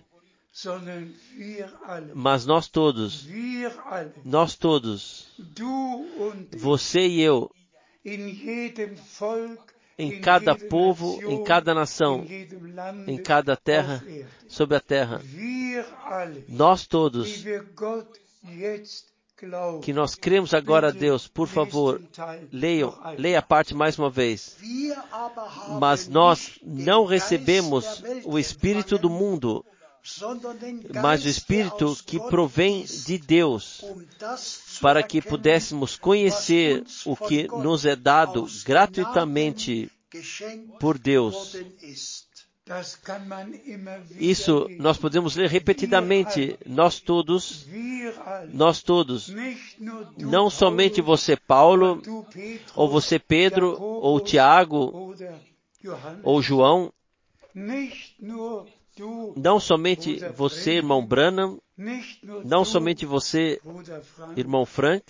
mas nós todos, você e eu, em cada povo, em cada nação, em cada terra, sobre a terra, nós todos, que nós cremos agora a Deus, por favor, leia a parte mais uma vez. Mas nós não recebemos o Espírito do mundo, mas o Espírito que provém de Deus, para que pudéssemos conhecer o que nos é dado gratuitamente por Deus. Isso nós podemos ler repetidamente. Nós todos, não somente você, Paulo, ou você, Pedro, ou Tiago, ou João, não somente você, irmão Branham, não somente você, irmão Frank,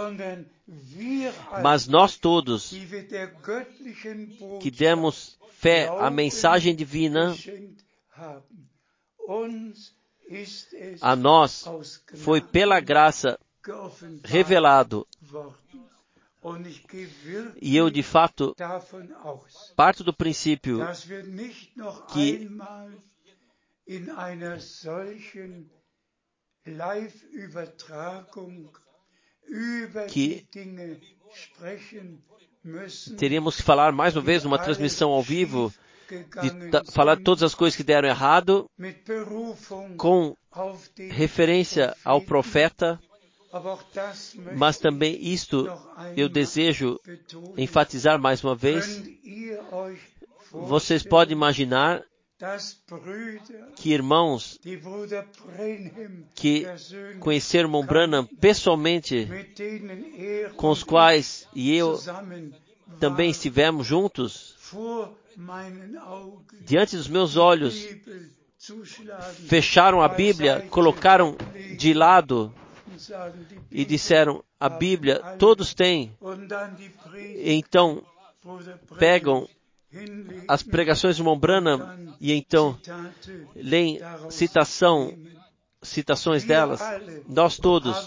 mas nós todos que demos fé à mensagem divina, a nós foi pela graça revelado. E eu, de fato, parto do princípio que teríamos que falar mais uma vez numa transmissão ao vivo, de falar todas as coisas que deram errado, com referência ao profeta, mas também isto eu desejo enfatizar mais uma vez. Vocês podem imaginar que irmãos que conheceram irmão Branham pessoalmente, com os quais e eu também estivemos juntos, diante dos meus olhos, fecharam a Bíblia, colocaram de lado e disseram, a Bíblia todos têm. Então, pegam as pregações de irmão Branham e então leem citações delas. Nós todos,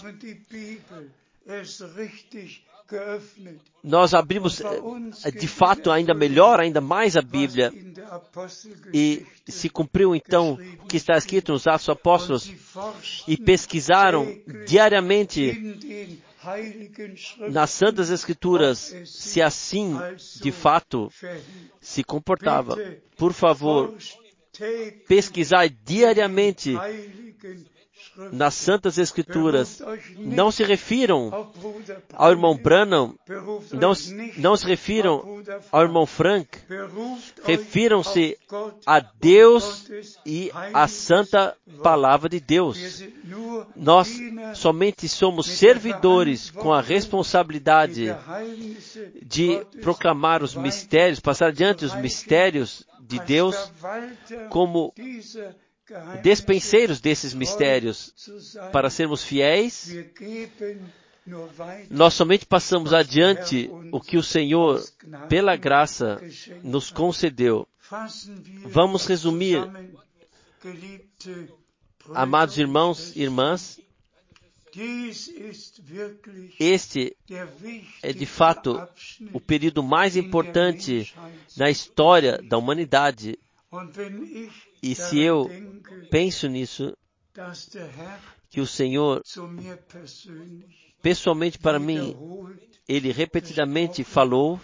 nós abrimos de fato ainda melhor, ainda mais a Bíblia, e se cumpriu então o que está escrito nos Atos dos Apóstolos, e pesquisaram diariamente nas Santas Escrituras se assim de fato se comportava. Por favor, pesquisar diariamente nas Santas Escrituras. Não se refiram ao irmão Branham, não se refiram ao irmão Frank, refiram-se a Deus e à Santa Palavra de Deus. Nós somente somos servidores com a responsabilidade de proclamar os mistérios, passar adiante os mistérios de Deus como despenseiros desses mistérios. Para sermos fiéis, nós somente passamos adiante o que o Senhor, pela graça, nos concedeu. Vamos resumir, amados irmãos e irmãs, este é de fato o período mais importante na história da humanidade. E se eu penso nisso, que o Senhor, pessoalmente para mim, Ele repetidamente falou,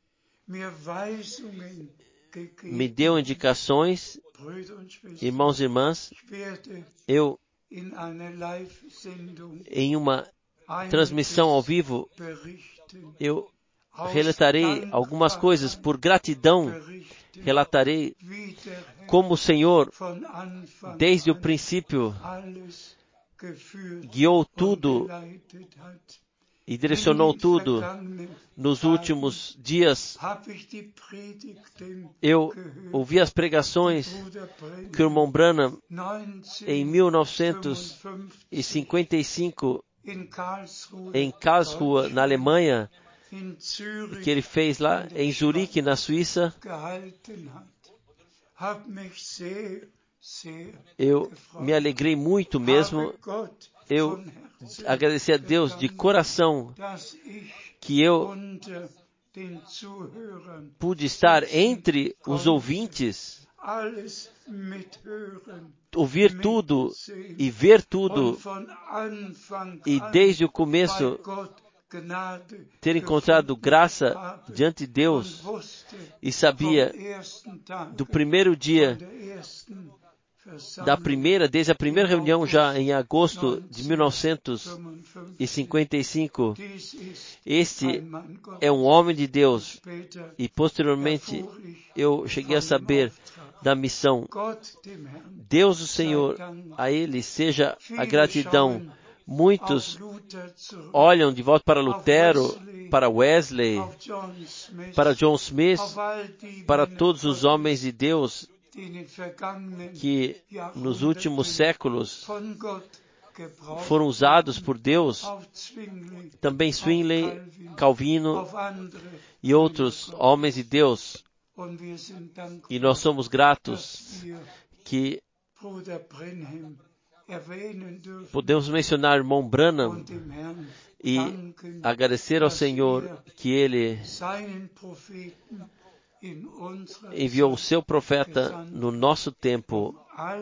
me deu indicações, irmãos e irmãs. Eu, em uma transmissão ao vivo, eu relatarei algumas coisas por gratidão. Relatarei como o Senhor, desde o princípio, guiou tudo e direcionou tudo. Nos últimos dias, eu ouvi as pregações que o irmão Branham, em 1955, em Karlsruhe, na Alemanha, que ele fez lá em Zurique, na Suíça. Eu me alegrei muito mesmo. Eu agradeci a Deus de coração que eu pude estar entre os ouvintes, ouvir tudo e ver tudo, e desde o começo ter encontrado graça diante de Deus, e sabia do primeiro dia, desde a primeira reunião já em agosto de 1955, este é um homem de Deus. E posteriormente eu cheguei a saber da missão. Deus, o Senhor, a Ele seja a gratidão. Muitos olham de volta para Lutero, para Wesley, para John Smith, para todos os homens de Deus que nos últimos séculos foram usados por Deus, também Zwingli, Calvino e outros homens de Deus. E nós somos gratos que podemos mencionar o irmão Branham e agradecer ao Senhor que Ele enviou o seu profeta no nosso tempo,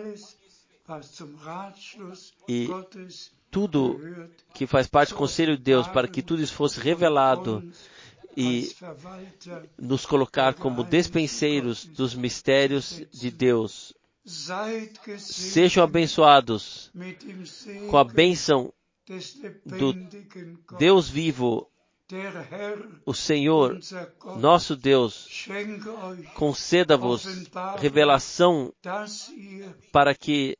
e tudo que faz parte do conselho de Deus, para que tudo isso fosse revelado e nos colocar como despenseiros dos mistérios de Deus. Sejam abençoados com a bênção do Deus vivo. O Senhor, nosso Deus, conceda-vos revelação para que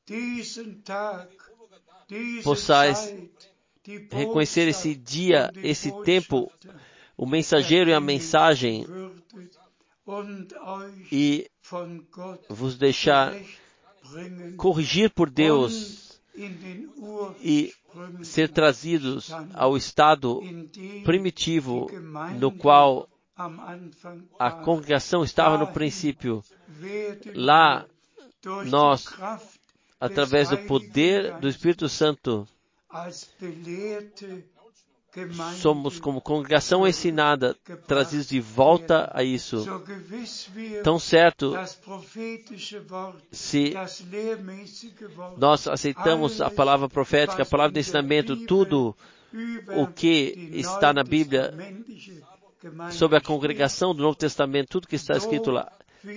possais reconhecer esse dia, esse tempo, o mensageiro e a mensagem, e vos deixar corrigir por Deus e ser trazidos ao estado primitivo no qual a congregação estava no princípio. Lá, nós, através do poder do Espírito Santo, somos como congregação ensinada, trazidos de volta a isso. Tão certo, se nós aceitamos a palavra profética, a palavra de ensinamento, tudo o que está na Bíblia sobre a congregação do Novo Testamento, tudo que está escrito lá,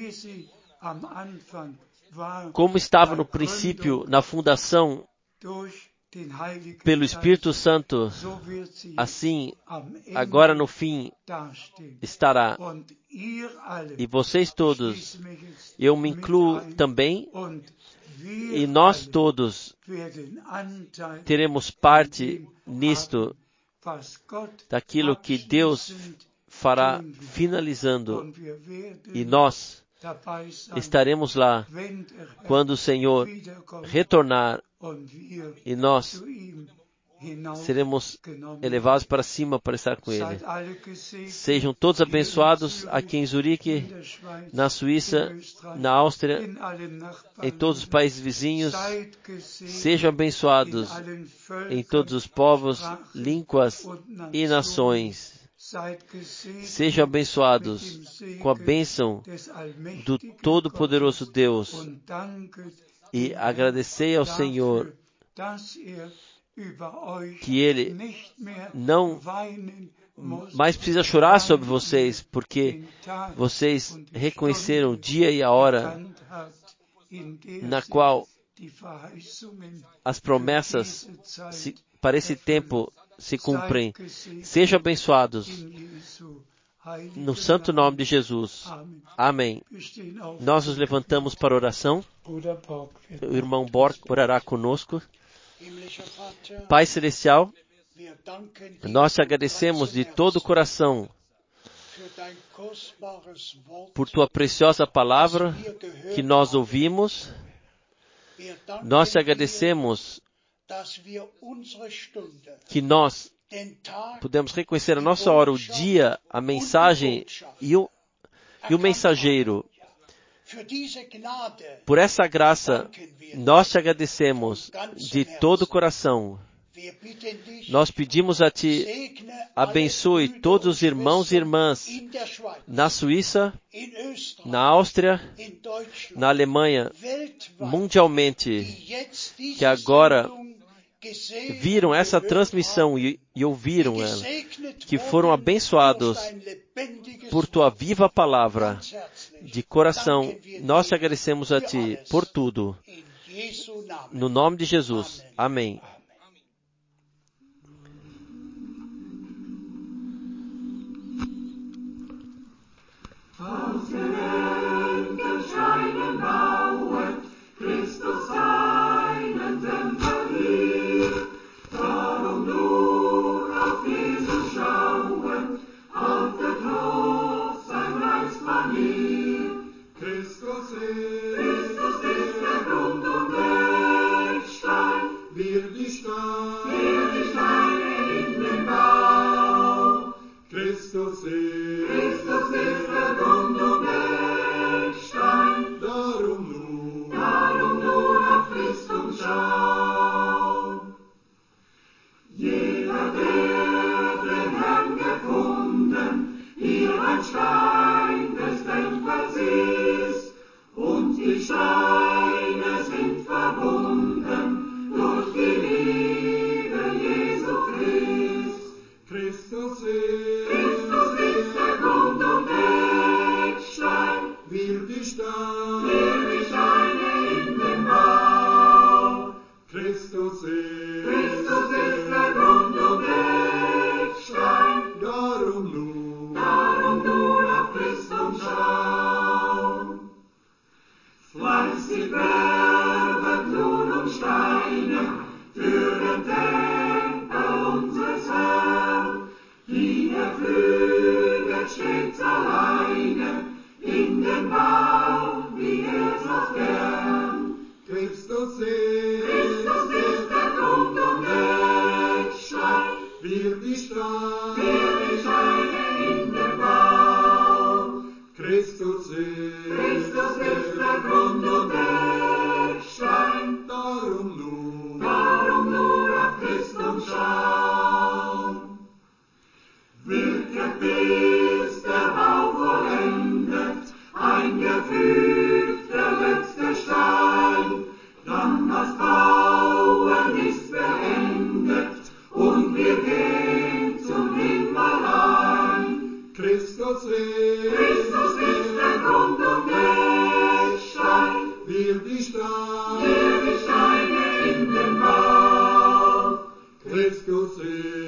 como estava no princípio, na fundação, pelo Espírito Santo, assim, agora no fim, estará. E vocês todos, eu me incluo também, e nós todos teremos parte nisto, daquilo que Deus fará finalizando, e nós estaremos lá quando o Senhor retornar, e nós seremos elevados para cima para estar com Ele. Sejam todos abençoados aqui em Zurique, na Suíça, na Áustria, em todos os países vizinhos. Sejam abençoados em todos os povos, línguas e nações. Sejam abençoados com a bênção do Todo-Poderoso Deus. E agradecei ao Senhor que Ele não mais precisa chorar sobre vocês, porque vocês reconheceram o dia e a hora na qual as promessas para esse tempo se cumprem. Sejam abençoados no santo nome de Jesus. Amém. Nós nos levantamos para a oração. O irmão Borg orará conosco. Pai Celestial, nós te agradecemos de todo o coração por tua preciosa palavra que nós ouvimos. Nós te agradecemos que nós podemos reconhecer a nossa hora, o dia, a mensagem e o mensageiro. Por essa graça, nós te agradecemos de todo o coração. Nós pedimos a Ti, abençoe todos os irmãos e irmãs na Suíça, na Áustria, na Alemanha, mundialmente, que agora viram essa transmissão e ouviram ela, que foram abençoados por Tua viva palavra. De coração, nós te agradecemos a Ti por tudo. No nome de Jesus. Amém. Aus den Engelsteinen bauet Christus seinen Tempel hier. Darum nur auf Jesus schauen, haltet hoch sein Reichsplan hier. Christus ist der Grund und Eckstein, wir die Steine in den Bau. Christus ist der Grund und Eckstein, darum nur auf Christus schauen. Jeder, der den Herrn gefunden, hier ein Stein des Tempels ist, und die Steine sind verbunden durch die Liebe Jesu Christ. Christus ist der Grund und Eckstein, wir die Steine in den Bau. Christus ist der Grund und Eckstein, darum nur auf Christus schauen. Fleißig werdet nun um Steine für den Tempel unseres Herrn, die er pflüget stets alleine in den Bau, wie er's oft gern. Christus ist der Grund und Eckstein, wir die Steine in den Bau. Christus ist der Grund und Eckstein, darum nur auf Christus schauen. Wirket bis der Bau vollendet, eingefügt der letzte Stein, dann das Bauen ist beendet und wir gehen zum Himmel ein. Christus ist der Grund und Eckstein, wir die Steine in den Bau. Christus ist